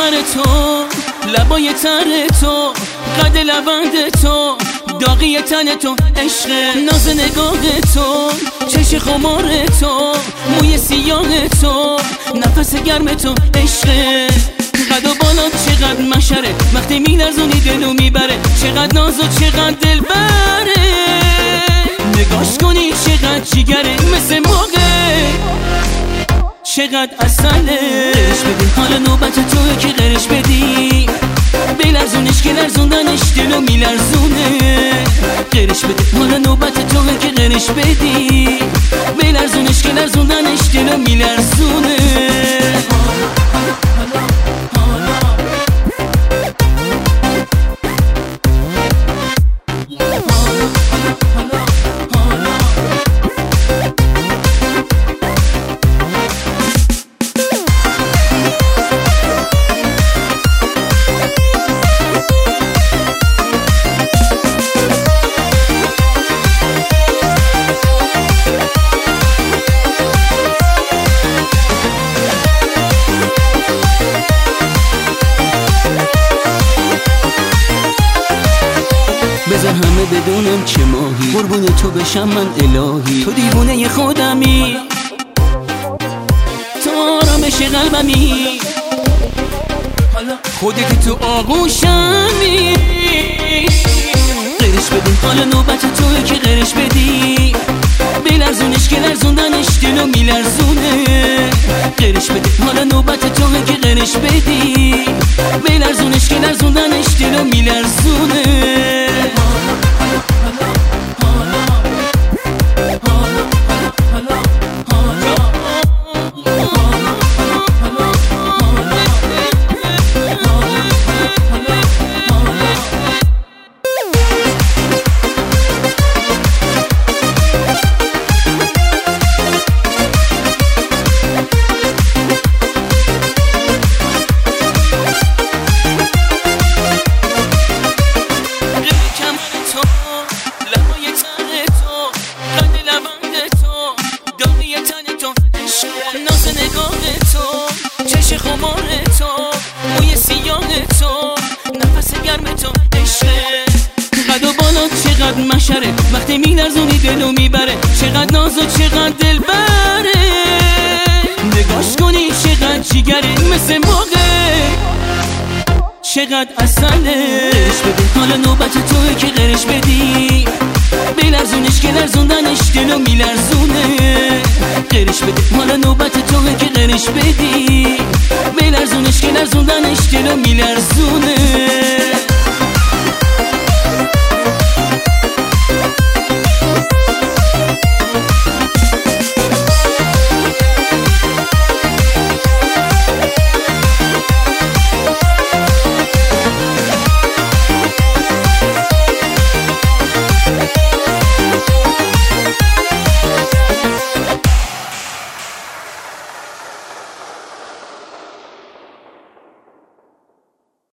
کمر تو، لبای تر تو، قد لبند تو، داغی تن تو، عشق ناز نگاه تو، چش خمار تو، موی سیاه تو، نفس گرم تو، عشق قد و بالا چقدر مشره، وقتی میلرزونی دلو میبره، چقدر ناز و چقدر دل بره، نگاش کنی چقدر جیگره، مثل موقع چقدر اصله. قرش بدی حال نوبت توه که قرش بدی، بلرزونش که لرزوندنش دلو میلرزونه. قرش بدی حال نوبت توه که قرش بدی، بلرزونش که لرزوندنش دلو میلرزونه. بذار همه بدونم چه ماهی، قربون تو بشم من الهی، تو دیوونه خودمی، تو آرامش قلبمی، خودت تو آغوشمی. قرش بدی حالا نوبت توه که قرش بدی، بلرزونش که لرزوندنش دلو میلرزونه. قرش بدی حالا نوبت توه که قرش بدی، بلرزونش که لرزوندنش دلو میلرزونه. ناز نگاه تو، چش خمار تو، موی سیاه تو، نفس گرم تو، عشق قد و بالا چقدر مشره، وقتی میلرزونی دلو میبره، چقدر ناز و چقدر دل بره، نگاش کنی چقدر جیگره، مثل موقع چقدر اصله. قرش بدی حالا نوبت توه که قرش بدی، بلرزونش که لرزوندنش دلو میلرزونه. قرش بدی حالا نوبت توه که قرش بدی، بلرزونش که لرزوندنش دلو میلرزونه.